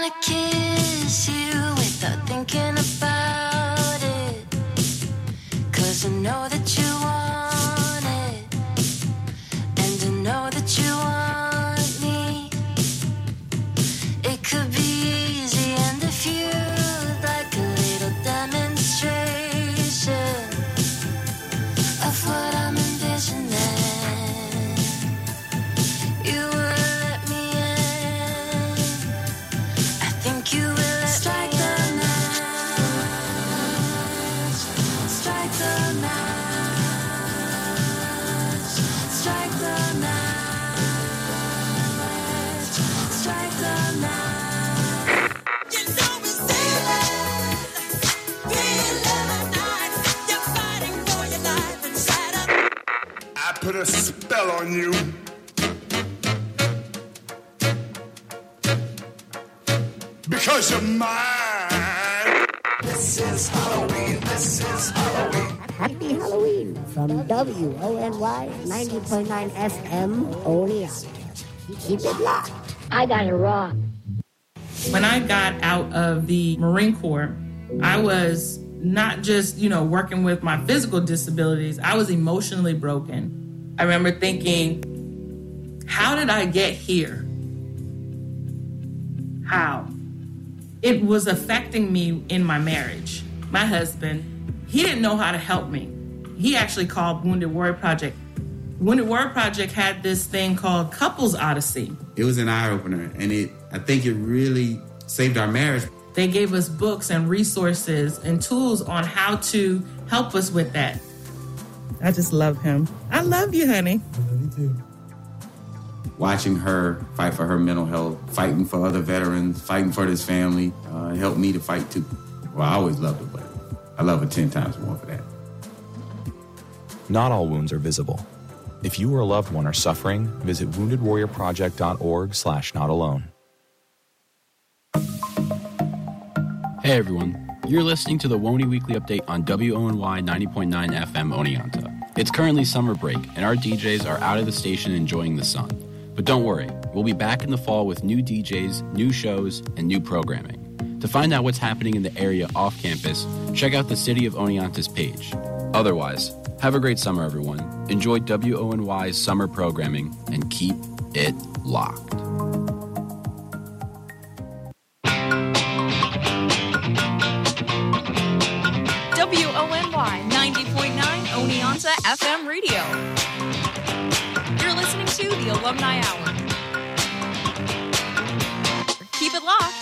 wanna kiss you without thinking about it, 'cause I know that you want it, and I know that you want me. It could be easy, and if you'd like a little demonstration of what I'm envisioning, you will let me in. I think you will let strike the match, strike the match, strike the match, strike the match. You know it's you're fighting for your life inside of. I put a spell on you. Because you're mine. This is Halloween. This is Halloween. Happy Halloween from WONY 90.9 FM Oneonta. Keep it locked. I got it wrong. When I got out of the Marine Corps, I was not just, working with my physical disabilities, I was emotionally broken. I remember thinking, how did I get here? How? It was affecting me in my marriage. My husband, he didn't know how to help me. He actually called Wounded Warrior Project. Wounded Warrior Project had this thing called Couples Odyssey. It was an eye-opener, and I think it really saved our marriage. They gave us books and resources and tools on how to help us with that. I just love him. I love you, honey. Me too. Watching her fight for her mental health, fighting for other veterans, fighting for this family, helped me to fight too. Well, I always loved her, but I love her 10 times more for that. Not all wounds are visible. If you or a loved one are suffering, visit woundedwarriorproject.org/notalone. Hey everyone, you're listening to the WONY Weekly Update on WONY 90.9 FM Oneonta. It's currently summer break, and our DJs are out of the station enjoying the sun. But don't worry, we'll be back in the fall with new DJs, new shows, and new programming. To find out what's happening in the area off campus, check out the City of Oneonta's page. Otherwise, have a great summer, everyone. Enjoy WONY's summer programming, and keep it locked. WONY 90.9 Oneonta FM Radio. You're listening to the Alumni Hour. Keep it locked.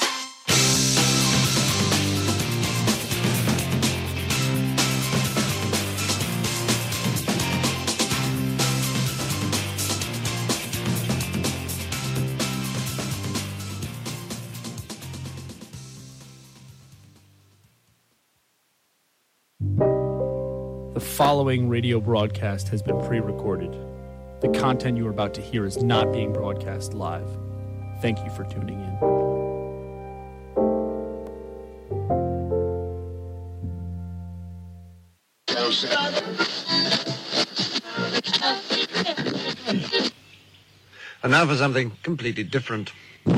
The following radio broadcast has been pre-recorded. The content you are about to hear is not being broadcast live. Thank you for tuning in. And now for something completely different.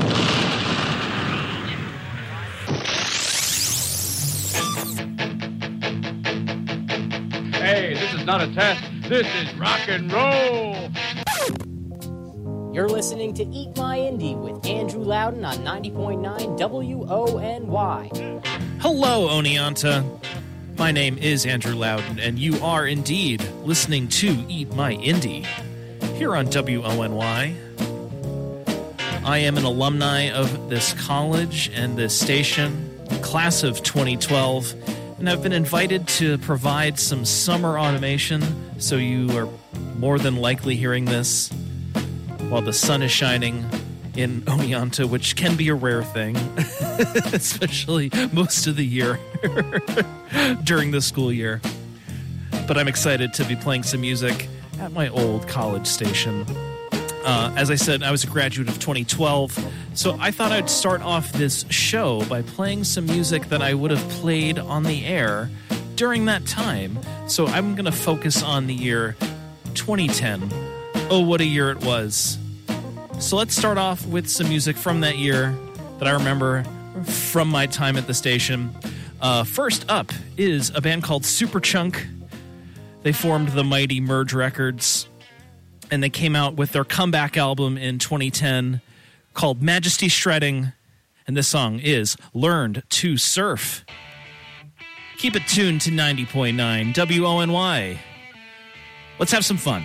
Hey, this is not a test. This is rock and roll. You're listening to Eat My Indie with Andrew Loudon on 90.9 WONY. Hello, Oneonta. My name is Andrew Loudon, and you are indeed listening to Eat My Indie here on WONY. I am an alumni of this college and this station, class of 2012, and I've been invited to provide some summer automation, so you are more than likely hearing this while the sun is shining in Oneonta, which can be a rare thing, especially most of the year during the school year. But I'm excited to be playing some music at my old college station. As I said, I was a graduate of 2012, so I thought I'd start off this show by playing some music that I would have played on the air during that time. So I'm going to focus on the year 2010. Oh, what a year it was. So let's start off with some music from that year that I remember from my time at the station. First up is a band called Superchunk. They formed the mighty Merge Records, and they came out with their comeback album in 2010 called Majesty Shredding, and this song is Learned to Surf. Keep it tuned to 90.9 WONY. Let's have some fun.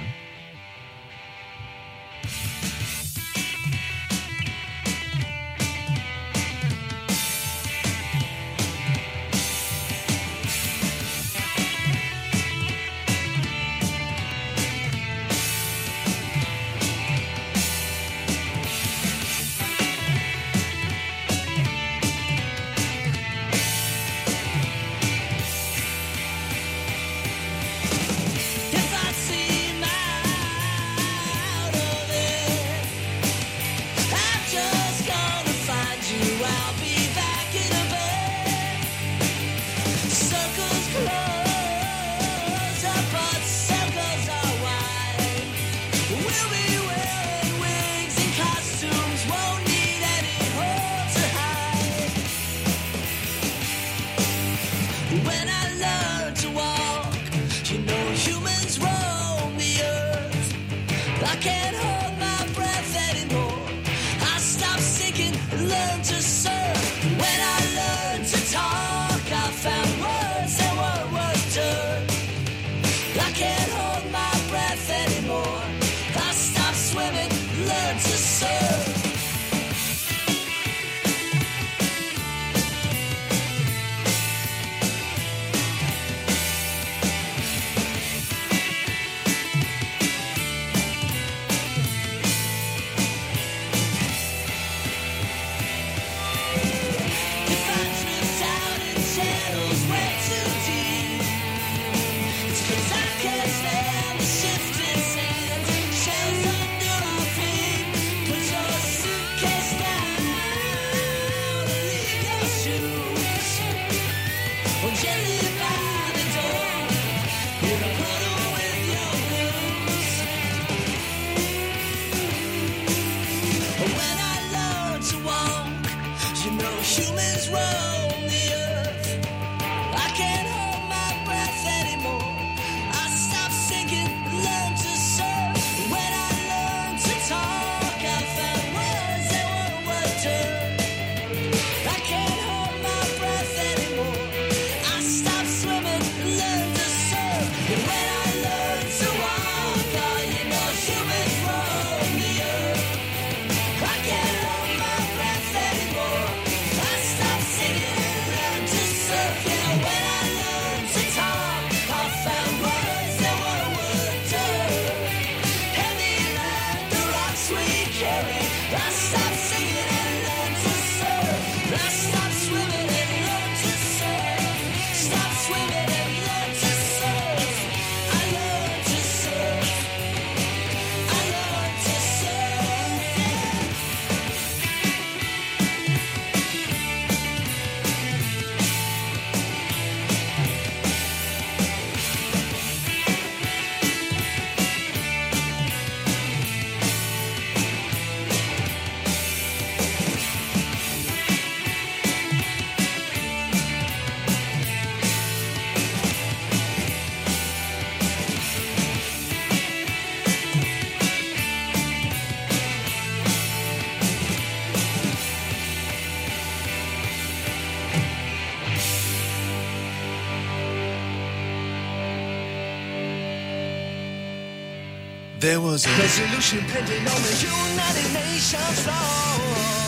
There was a resolution pending on the United Nations floor.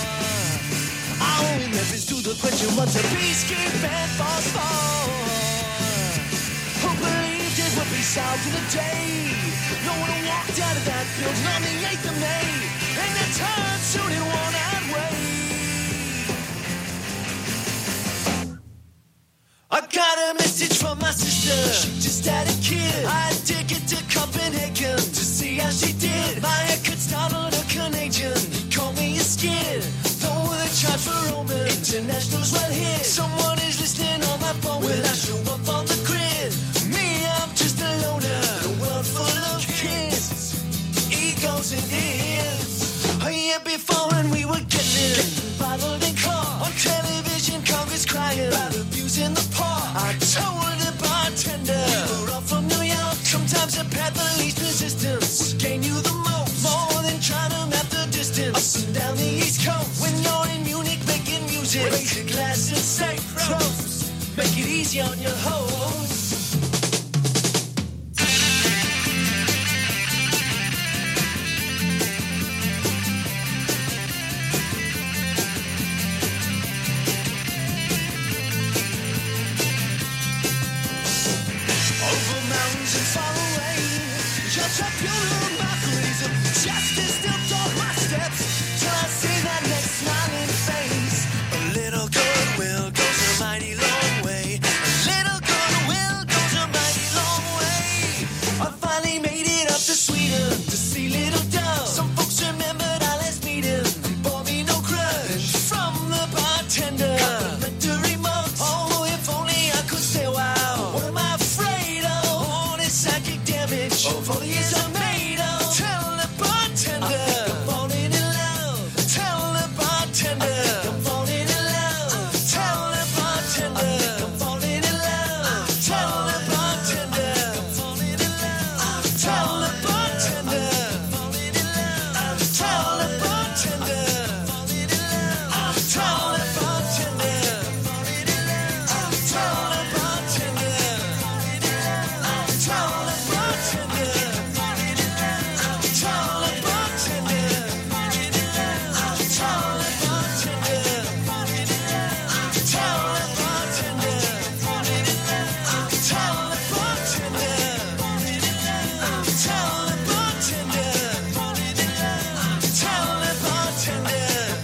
Our reference to the question, what's a peacekeeping force for? Who believed it would be solved in a day? No one walked out of that building on the 8th of May, and they turned soon in one-eyed way. I got a message from my sister. She just had a kid. I had a ticket to Copenhagen to see how she did. My haircut startled a Canadian. He called me a skid. Though with a charge for Roman. International's right here. Someone is listening on my phone. Will I show up on the grid? Me, I'm just a loner. A world full of kids. Egos and ears. A year before and we were getting bottled and music. Raise your glass and say toast. Make it easy on your host. Over mountains and far away, your tribunal mockeries of justice still dog my steps till I see that next smiling face. A little goodwill goes a mighty long way. A little goodwill goes a mighty long way. I finally made it up to Sweden to see little Dove. Some folks remembered our last meeting. They bought me no grudge from the bartender. Complimentary mugs. Oh, if only I could stay a while. What am I afraid of? All this psychic damage. Of all the years I made of. Tell the bartender. I think I'm falling in love. Tell the bartender. I think I'm falling in love. Tell the bartender. I think I'm falling in love. Tell the bartender. I'm falling in love. Tell the bartender. I'm falling in love. Tell the bartender. I'm falling in love. Tell the bartender. I'm falling in love. Tell the bartender. Tell the bartender. Tell the bartender. Tell the bartender. Tell the bartender. Tell the bartender. Tell the bartender. Tell the bartender.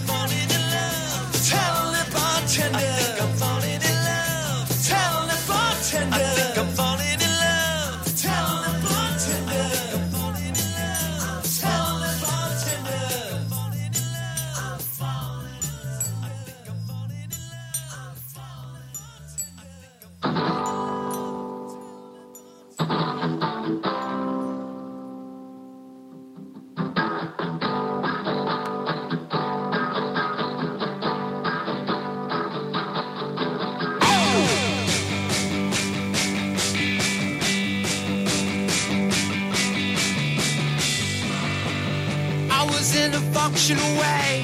Tell the bartender. I'm falling in love. Tell the bartender. I'm falling in love. Tell the bartender. I'm falling in love. Tell the bartender. I'm falling in I was in a functional way.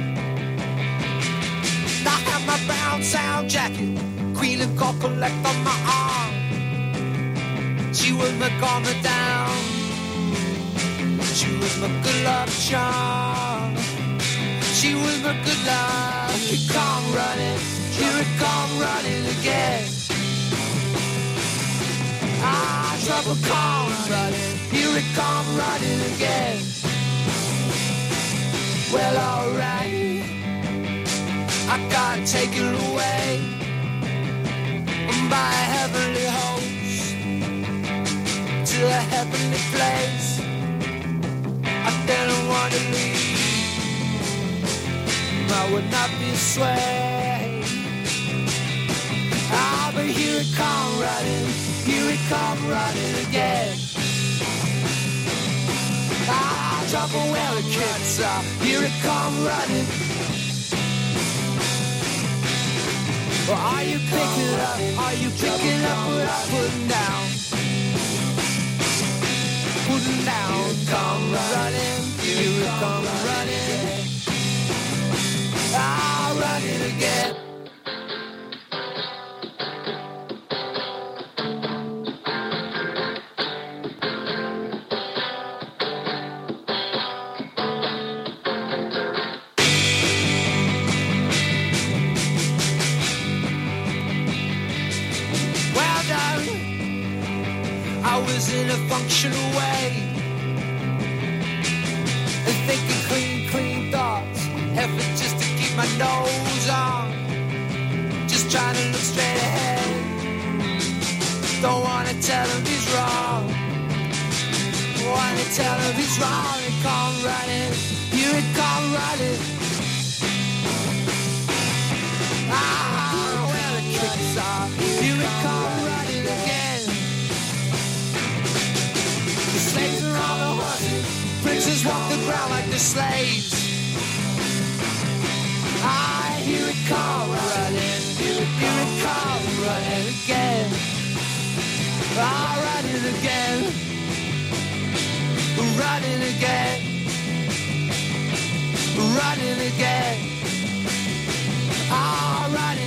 I had my brown sound jacket, Queen and gold collect on my arm. She was my calmer down. She was my good luck charm. She was my good luck. Here it come running, here it come running again. Ah, trouble come running, here it come running again. Well, alright, I gotta take it away by a heavenly host to a heavenly place. I didn't want to leave, I would not be swayed. Ah, but here it come running, here it come running again. Ah, trouble where the kids are, here it come running. Or are you picking up, are you picking up what I'm putting down? Putting down, come running, here it come running. Ah, running again. I was in a functional way and thinking clean thoughts. Effort just to keep my nose on. Just trying to look straight ahead. Don't wanna tell him he's wrong. Wanna tell him he's wrong. It come running, here it come running. Ah, where the kids are, here it come running again. The slaves are on the horses, princes walk the ground like the slaves. Ah, here it come running, here it come running again. Ah, running again, running again, running again. All right.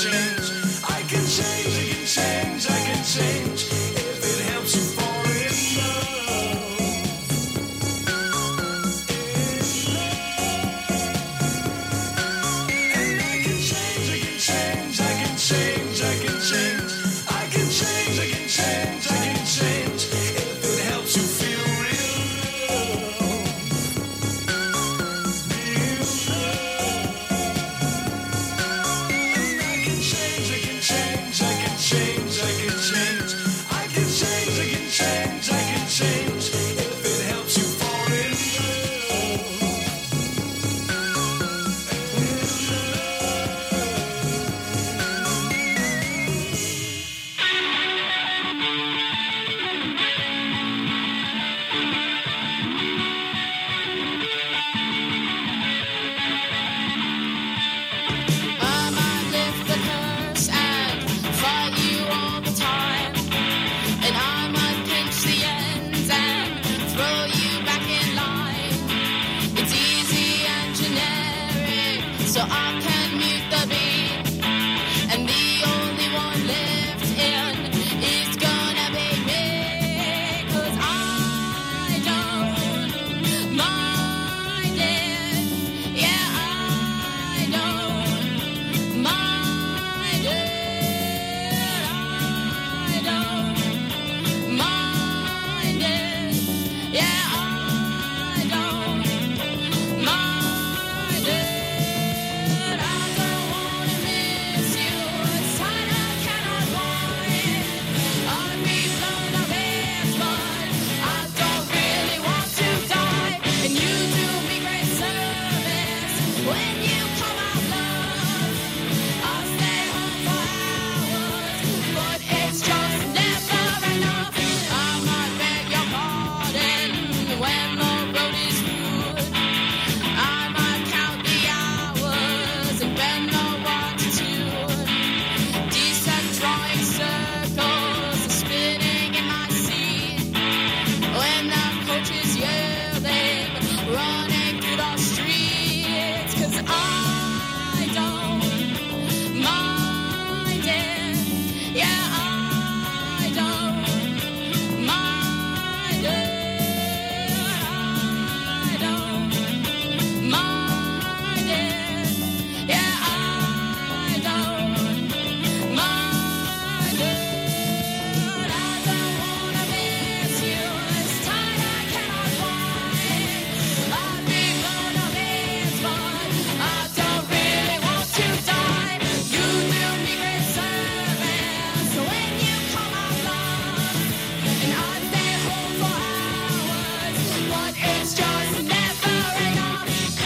change. I can change, I can change, I can change. If it helps you fall in love. And I can change, I can change, I can change, I can change. I can change, I can change, I can change. If it helps you feel real love. Real love. And I can change, I can change, I can change, I can change. I can change, I can change, I can change. If it helps you fall in love. I might lift the curse and fight you all the time, and I might pinch the ends and throw you back in line. It's easy and generic, so I can mute the beat, and the only one left in is gonna be me, 'cause I don't mind it. Yeah, I don't mind it. I don't mind it. Yeah, I don't mind it. I don't wanna miss you. It's time I cannot wait. I'd be blown away, but I don't really want to die. And you do me great service when you come out love. I'll stay home for hours, but it's just never enough. I might beg your pardon when the road is good. I might count the hours and bend the watch too. Decent drawing circles, spinning in my seat. When the coach is yelling, running through the streets, 'cause I don't mind it. Yeah, I don't mind it. I don't mind it. Yeah, I don't mind it. I don't wanna miss you. It's time I cannot wait. I'd be blown away, but I don't really want to die. You do me great service when you come out love, and I stay home for hours, but it's just never enough.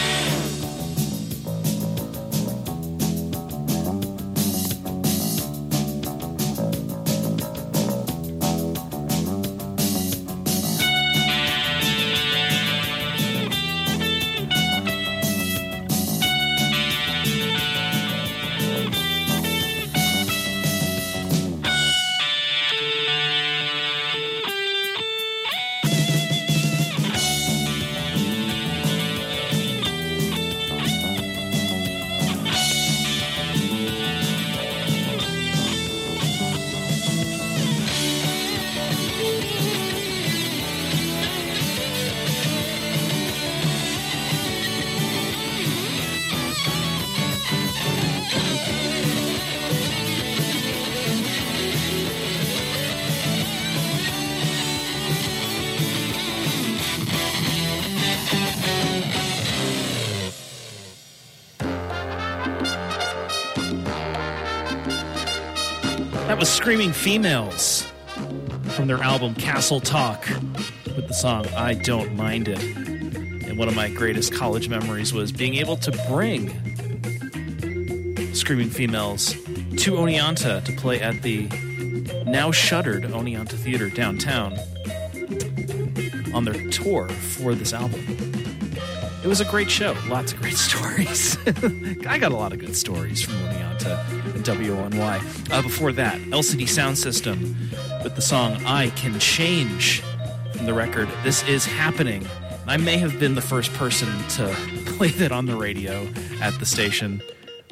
That was Screaming Females from their album Castle Talk with the song I Don't Mind It. And one of my greatest college memories was being able to bring Screaming Females to Oneonta to play at the now shuttered Oneonta Theater downtown on their tour for this album. It was a great show. Lots of great stories. I got a lot of good stories from Oneonta and WONY. Before that, LCD Sound System with the song I Can Change from the record This Is Happening. I may have been the first person to play that on the radio at the station.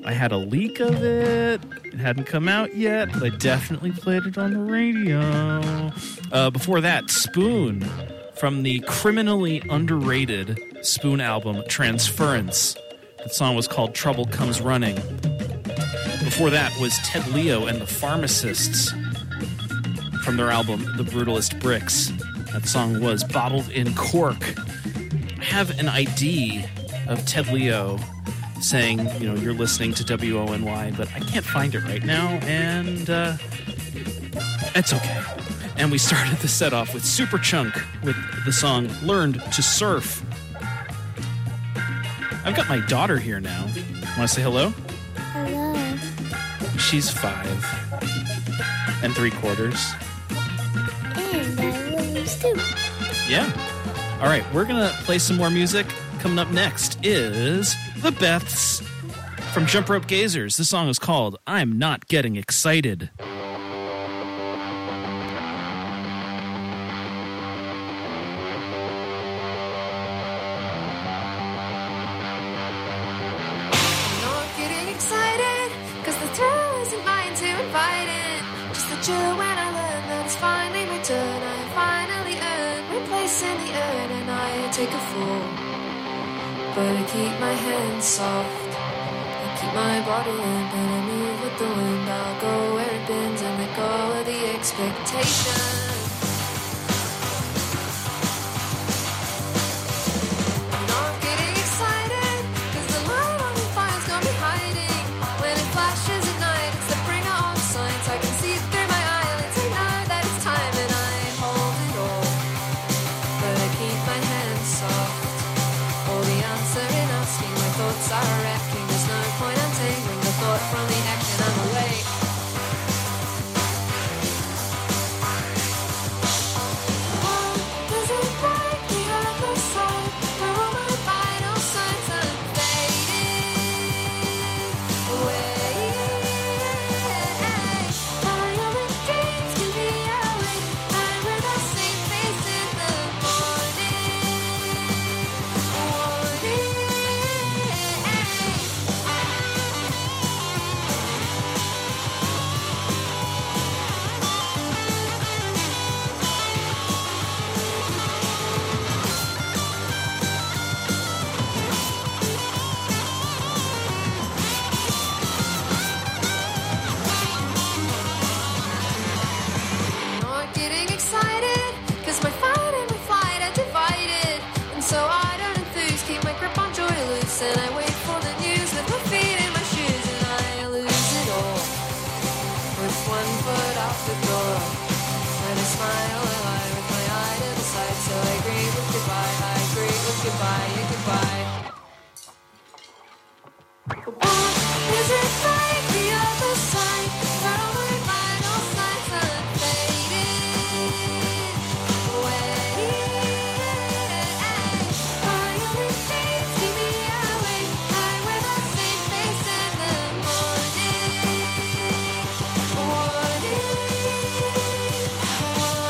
I had a leak of it. It hadn't come out yet, but I definitely played it on the radio. Before that, Spoon from the criminally underrated Spoon album, Transference. That song was called Trouble Comes Running. Before that was Ted Leo and the Pharmacists from their album, The Brutalist Bricks. That song was Bottled in Cork. I have an ID of Ted Leo saying, you know, you're listening to WONY, but I can't find it right now, and it's okay. And we started the set off with Superchunk with the song Learned to Surf. I've got my daughter here now. Want to say hello? Hello. She's 5 3/4. And I lose too. Yeah. All right, we're going to play some more music. Coming up next is The Beths from Jump Rope Gazers. This song is called I'm Not Getting Excited. Not getting excited, cause the thrill isn't mine to invite it. Just the chill when I learn that it's finally my turn. I finally earned my place in the urn, and I take a fall. But I keep my hands soft, I keep my body limp, and I move with the wind. I'll go where it bends and let go of the expectation. From the action, I'm awake. Does it break the other side? Where all my vital signs are fading away. My only dreams can be awake. I'm with the same face in the and I wait for the news with my feet in my shoes, and I lose it all with one foot off the door. When I smile, I lie with my eye to the side, so I agree with goodbye. I agree with goodbye, yeah, goodbye. Is it like the other side? Where all my vital signs are fading away. My only dreams keep me awake. I wear the same face in the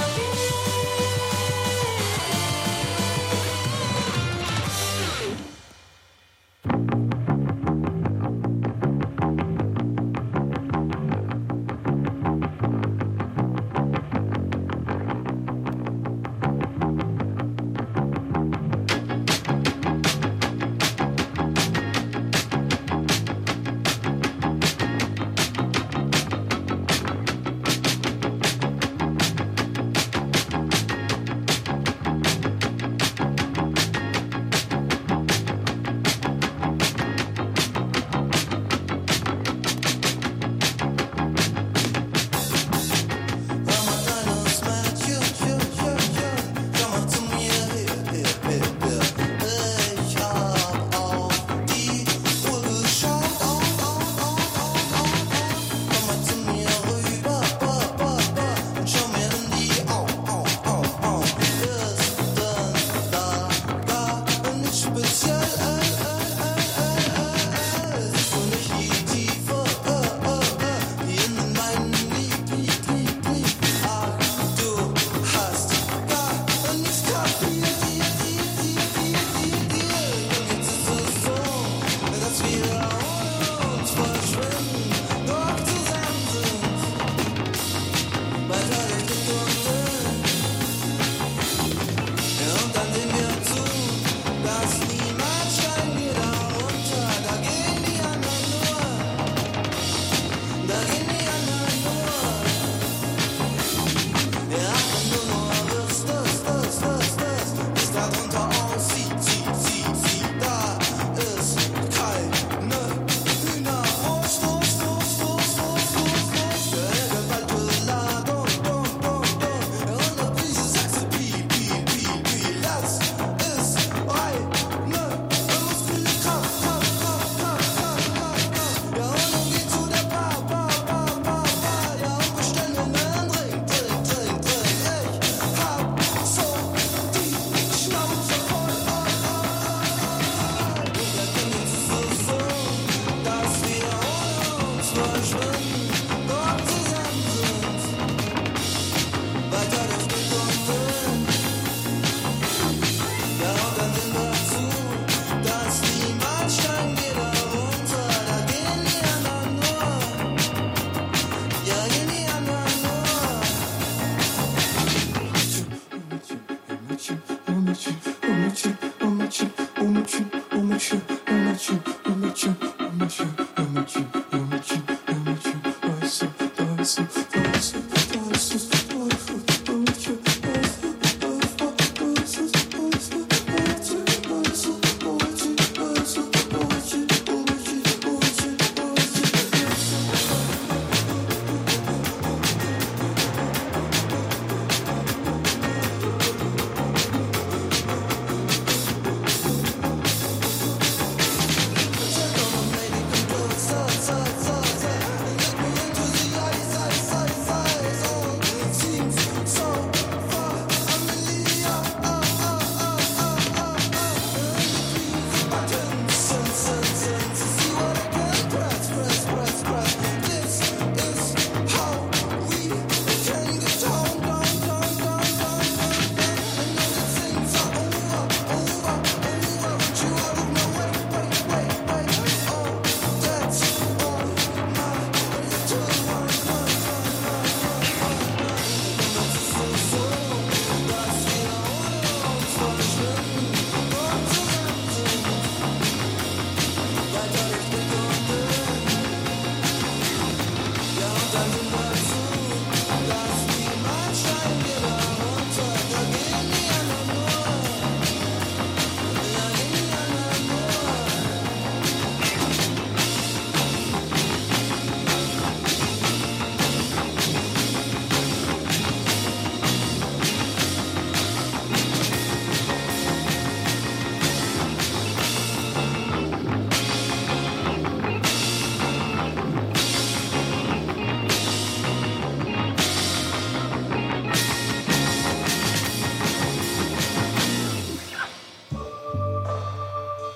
morning.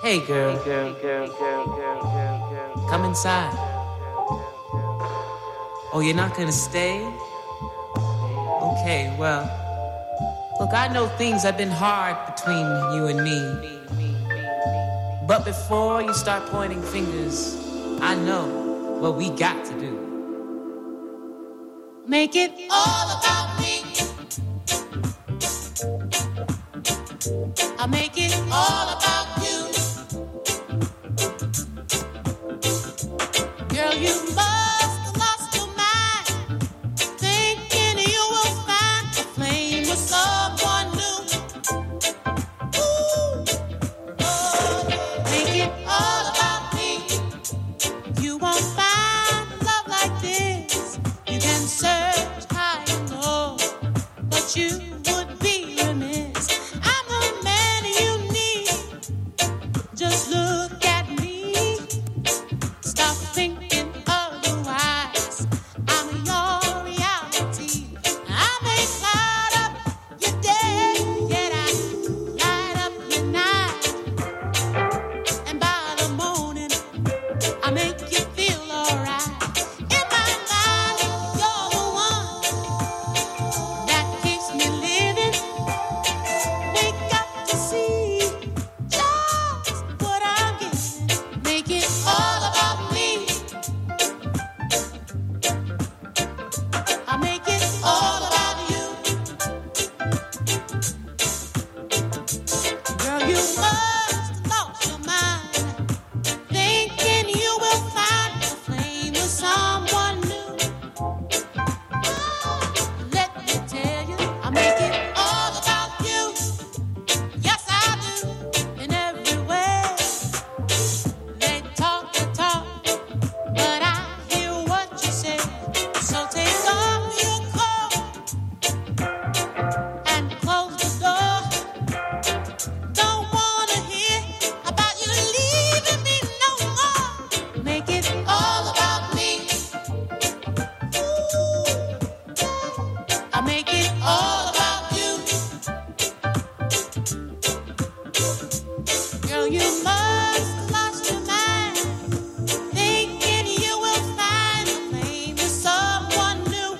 Hey girl, come inside. Oh, you're not gonna stay? Okay, well, look, I know things have been hard between you and me. But before you start pointing fingers, I know what we got to do. Make it all about me. I'll make it all about you. Girl, you must have lost your mind, thinking you will find a flame with someone new. Ooh, oh, make it all about me. You won't find love like this. You can search high and low, but you would be remiss. I'm the man you need. Just look at me. Stop thinking otherwise. I'm your reality. I may light up your day, yet I light up your night. And by the morning, I make you feel alright. In my mind, you're the one that keeps me living. We got to see just what I'm getting. Make it all about me. I'll make it all about you. Girl, you must have lost your mind, thinking you will find a flame with someone new. Let me tell you, I'll make it all about you. Yes, I do, in every way. They talk the talk, but I hear what you say. So take off your coat and close the door. Don't wanna hear about you leaving me no more. Make it all about me. I make it all about you. Girl, you must have lost your mind, thinking you will find a flame with someone new.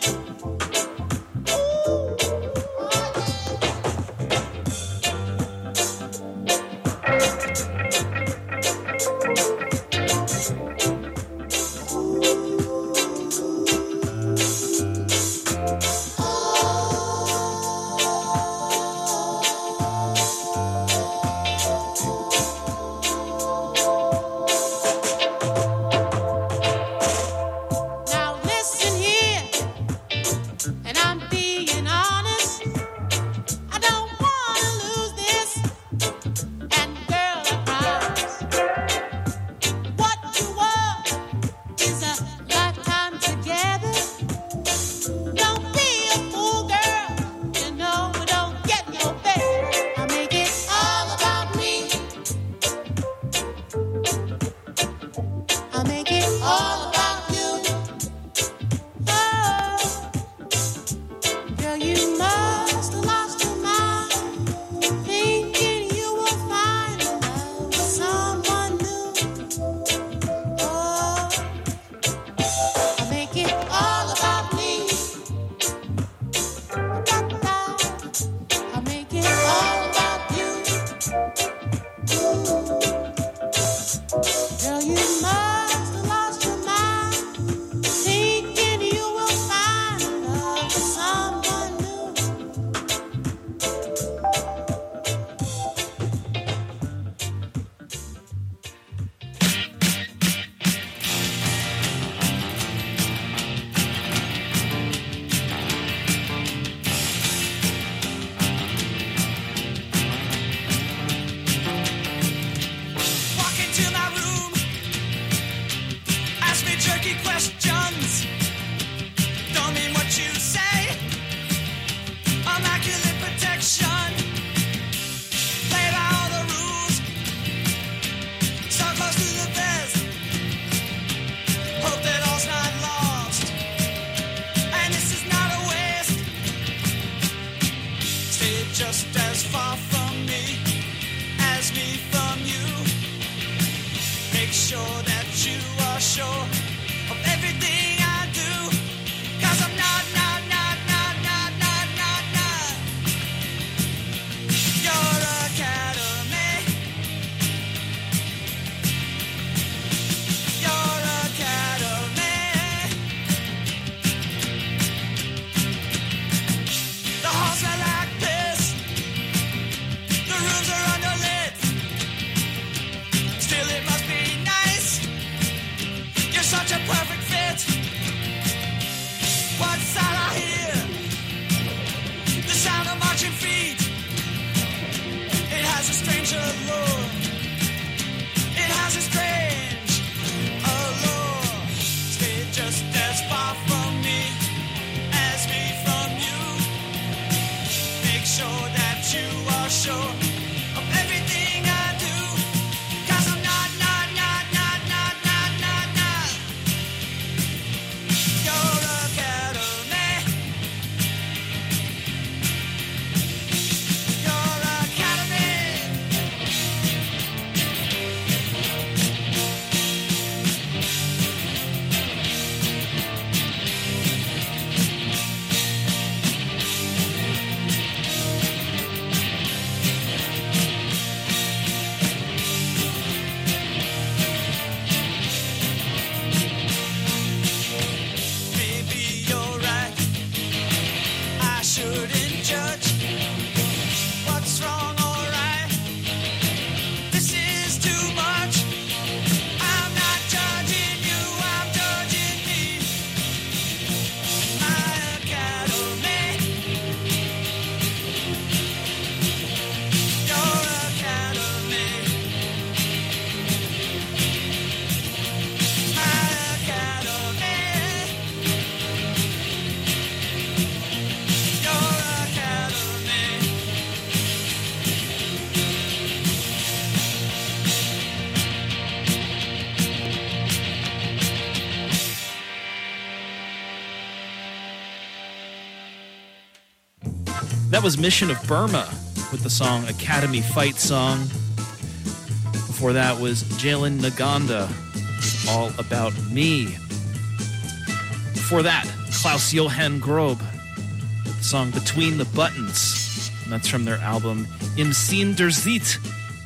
That was Mission of Burma with the song Academy Fight Song. Before that was Jalen Naganda, All About Me. Before that, Klaus-Johann Grob with the song Between the Buttons. And that's from their album Im Sinn der Zeit.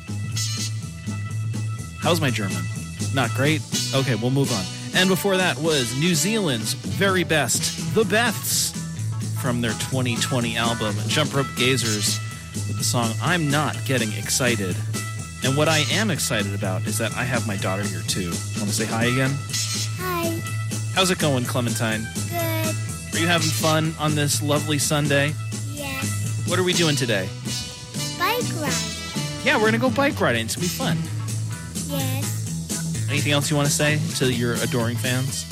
How's my German? Not great? Okay, we'll move on. And before that was New Zealand's very best, The Beths, from their 2020 album Jump Rope Gazers, with the song I'm Not Getting Excited. And what I am excited about is that I have my daughter here too. Want to say hi again? Hi. How's it going, Clementine? Good. Are you having fun on this lovely Sunday? Yes. What are we doing today? Bike ride. Yeah, we're going to go bike riding. It's going to be fun. Yes. Anything else you want to say to your adoring fans?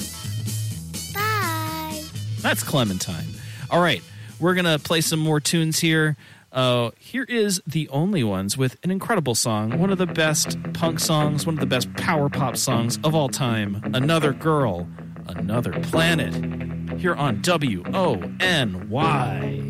Bye. That's Clementine. All right, we're going to play some more tunes here. Here is The Only Ones with an incredible song, one of the best punk songs, one of the best power pop songs of all time, Another Girl, Another Planet, here on WONY.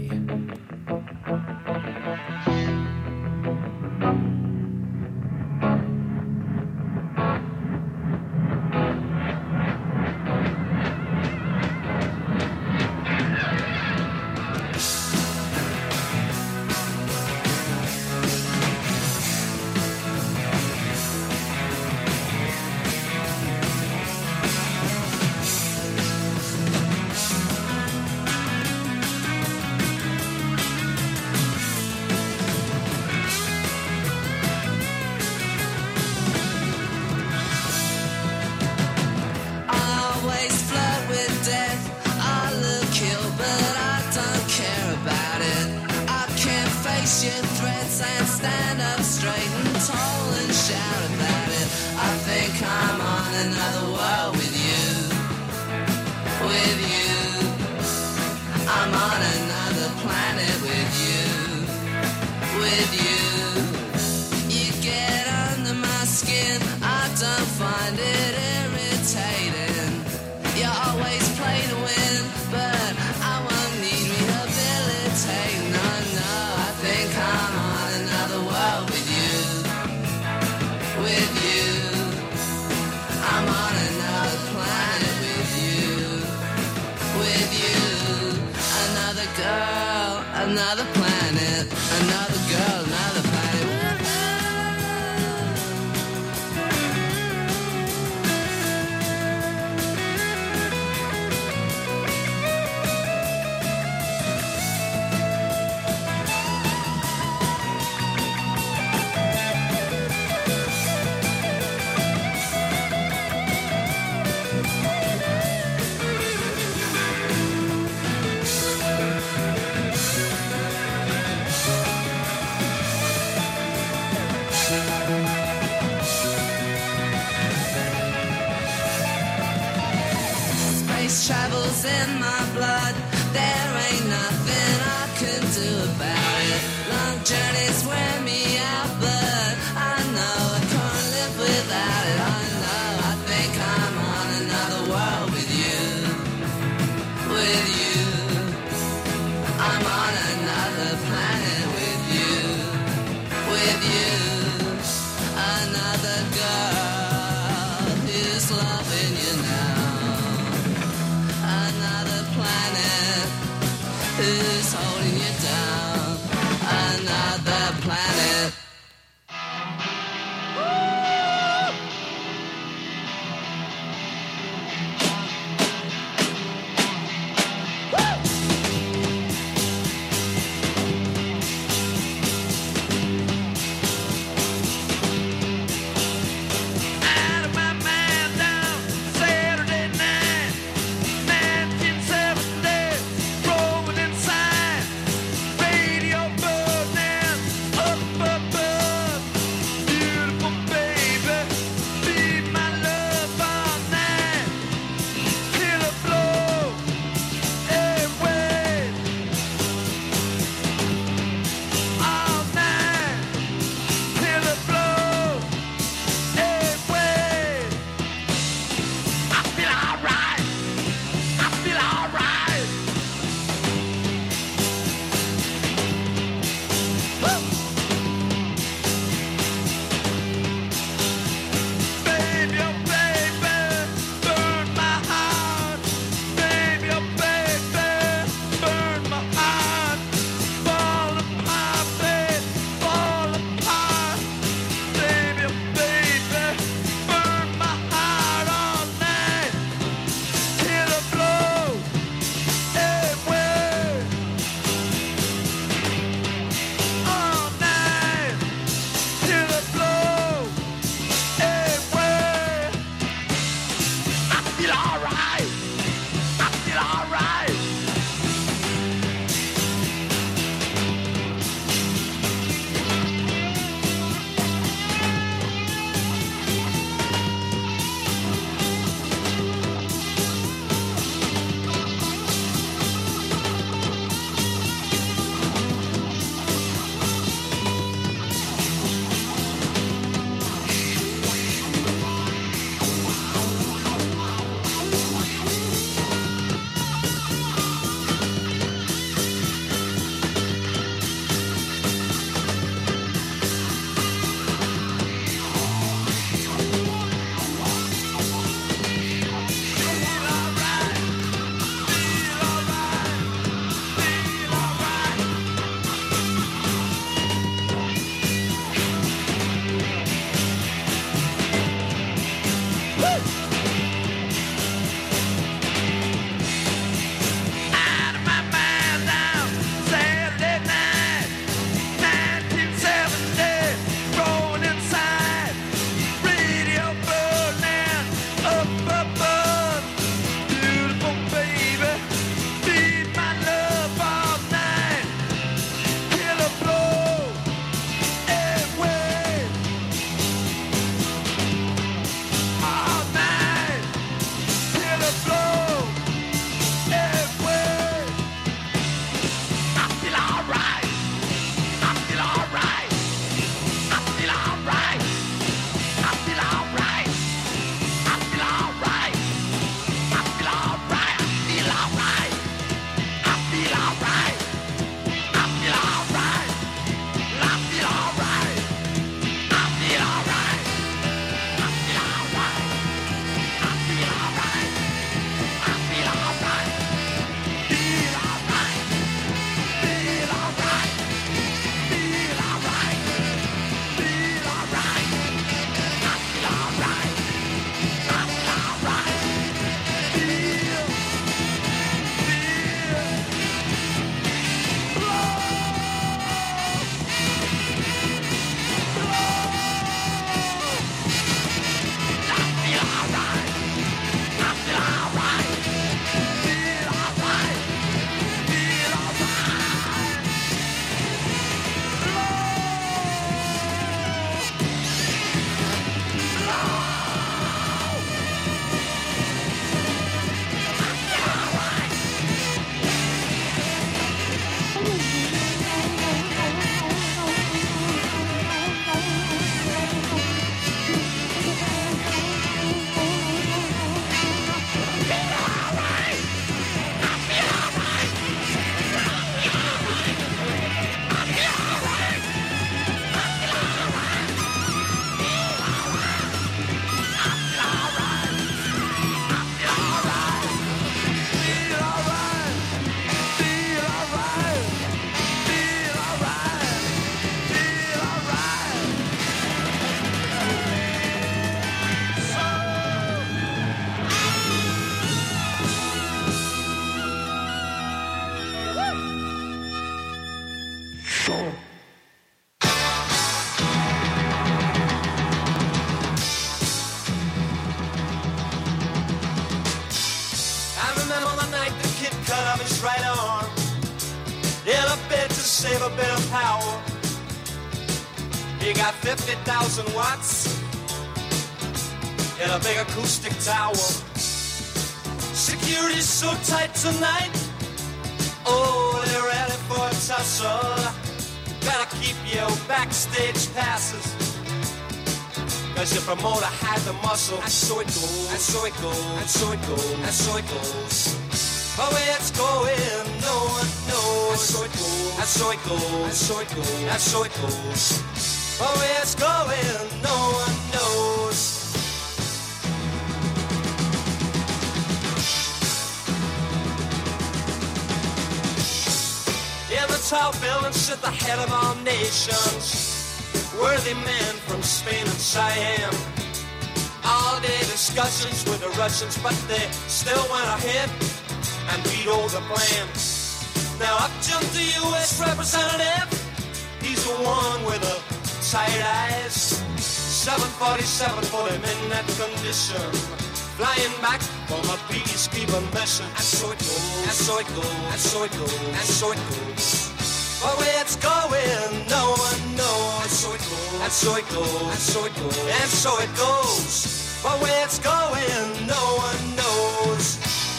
Another planet, another girl, another planet. Travels in my blood. There ain't nothing I can do about it. Long journeys wear me out, but I know I can't live without it. I know I think I'm on another world with you. With you, I'm on another planet with you. With you, another girl who's loving you now. Another planet who's holding you down. Another planet. save a bit of power. You got 50,000 watts in a big acoustic tower. Security's so tight tonight. Oh, they're ready for a tussle. Gotta keep your backstage passes, 'cause your promoter had the muscle. And so it goes, and so it goes, and so it goes, and so it goes. But where it's going, no one knows. And so it goes, and so it goes, and so it goes, and so it goes. But where it's going, no one knows. In the tall buildings sit the head of all nations, worthy men from Spain and Siam. All day discussions with the Russians, but they still went ahead and vetoed the plan. Now up jumped the U.S. representative. He's the one with the tight eyes. 747 for him in that condition, flying back from a peacekeeping mission. And so it goes, and so it goes, and so it goes, and so it goes. But where it's going, no one knows. And so it goes, and so it goes, and so it goes, and so it goes. But where it's going, no one knows.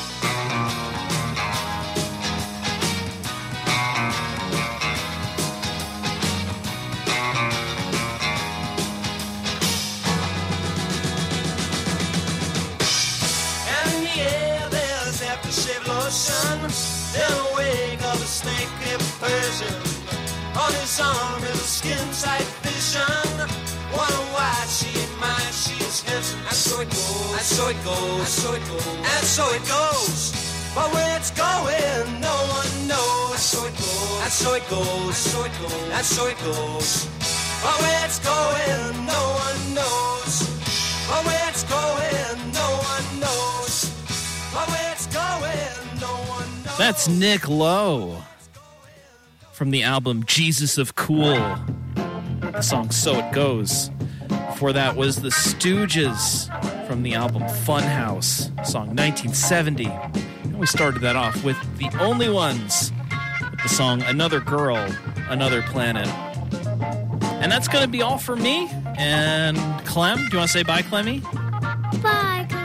In the wake of a snake-hipped Persian, on his arm is a skin-tight vision. Wonder why she ain't mine, she's his. And so it goes, and so it goes, and so it goes, and so it goes. But where it's going, no one knows. And so it goes, and so it goes, and so it goes, and so it goes. But where it's going, no one knows. But where it's going, no one knows. But where it's going, no one knows. That's Nick Lowe from the album Jesus of Cool. The song So It Goes. Before that was the Stooges from the album Funhouse, song 1970. And we started that off with the Only Ones with the song Another Girl, Another Planet. And that's going to be all for me. And Clem, do you want to say bye, Clemmy? Bye, Clemmy.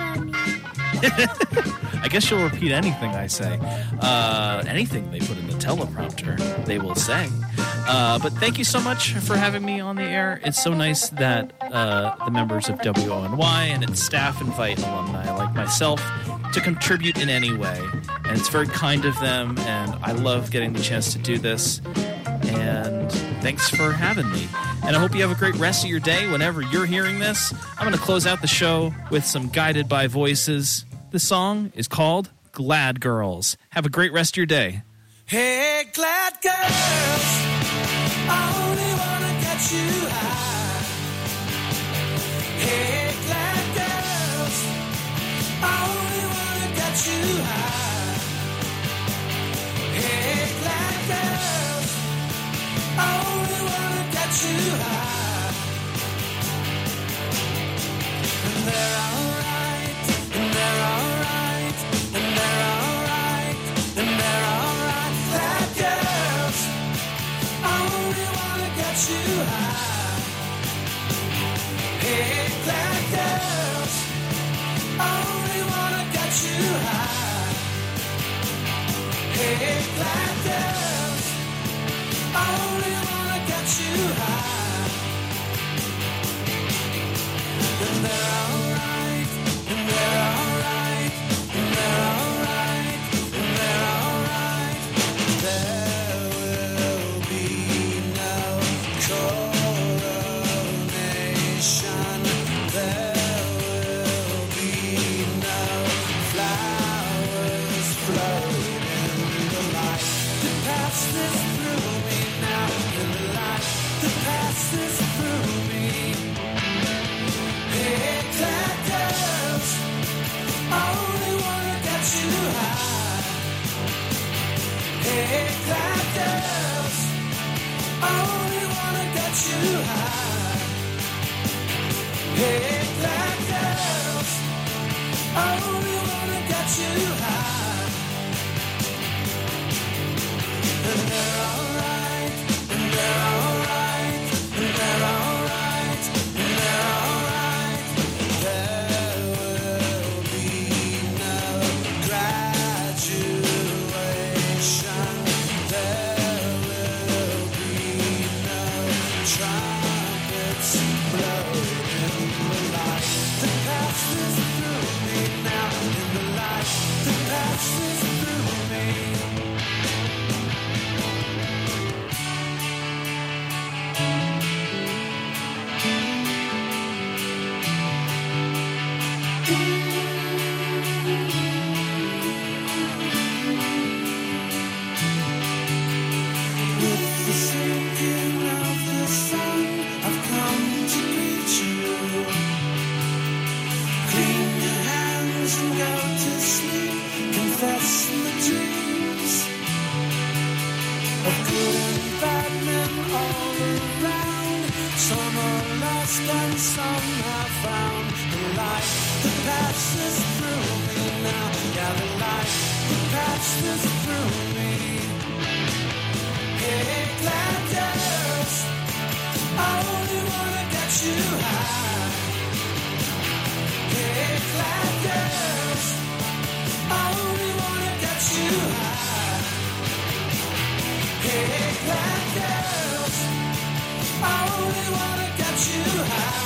I guess you'll repeat anything I say. Anything they put in the teleprompter, they will say. But thank you so much for having me on the air. It's so nice that the members of WONY and its staff invite alumni like myself to contribute in any way. And it's very kind of them, and I love getting the chance to do this. And thanks for having me. And I hope you have a great rest of your day whenever you're hearing this. I'm going to close out the show with some Guided by Voices. The song is called Glad Girls. Have a great rest of your day. Hey, glad girls, I only wanna get you high. Hey, glad girls, I only wanna get you high. Hey, glad girls, I only wanna get you high. And they're alright, and they're alright, and they're alright, and they're alright. Glad girls, I only wanna get you high. Hey, glad girls, I only wanna get you high. Hey, glad girls, I only wanna get you high. And they're alright, and they're alright, and they're alright, and they're alright. There will be no coronation. There will be no flowers floating in the light. The past is through me now, in the light. The past is through me. Hey, glad girls, I only wanna get you high. Hey, glad girls, I only wanna get you high. Hey, glad girls, I only wanna get you high. And they're alright, found the light that passes through me now. Yeah, the light that passes through me. Hey, Gladys, I only wanna get you high. Hey, Gladys, I only wanna get you high. Hey, Gladys, I only wanna get you high.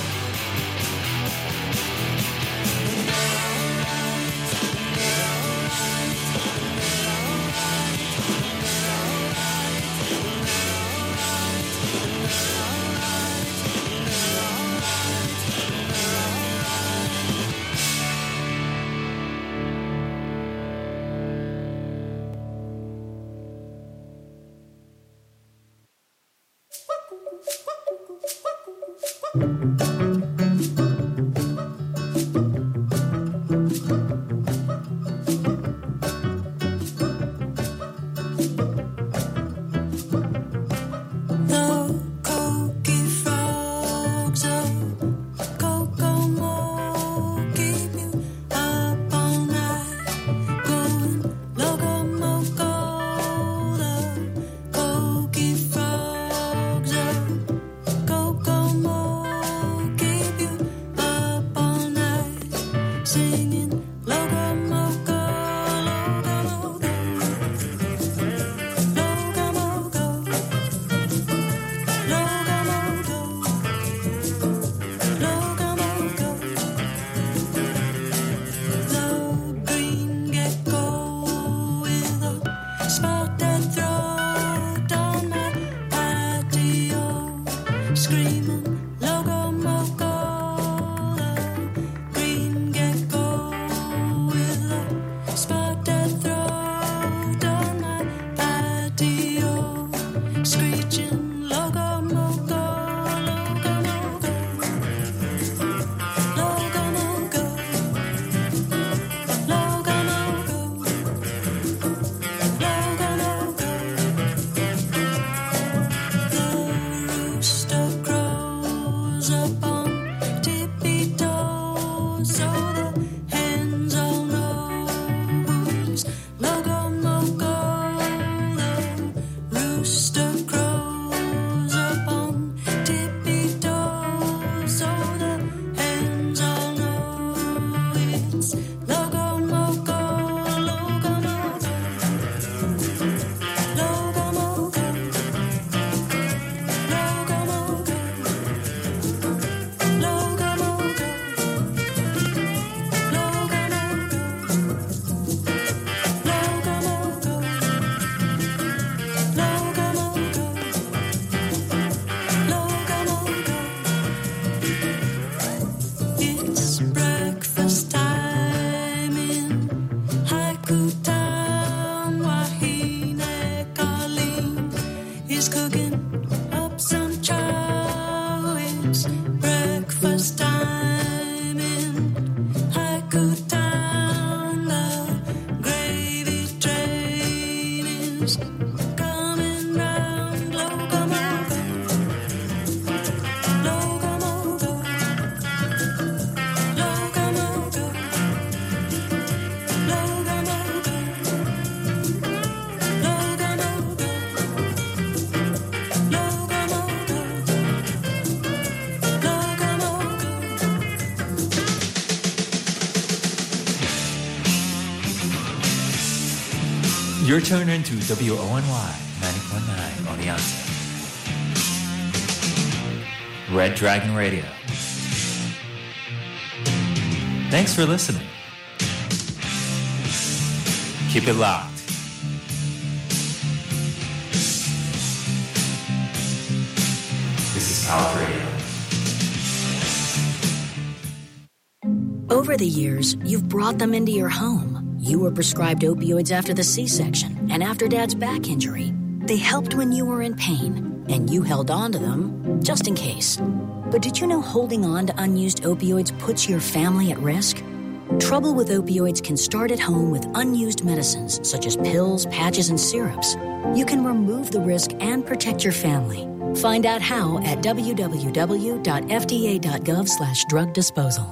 You're tuned into WONY 90.9 Oneonta. Red Dragon Radio. Thanks for listening. Keep it locked. This is Power Radio. Over the years, you've brought them into your home. You were prescribed opioids after the C-section and after Dad's back injury. They helped when you were in pain, and you held on to them just in case. But did you know holding on to unused opioids puts your family at risk? Trouble with opioids can start at home with unused medicines such as pills, patches, and syrups. You can remove the risk and protect your family. Find out how at www.fda.gov/drug disposal.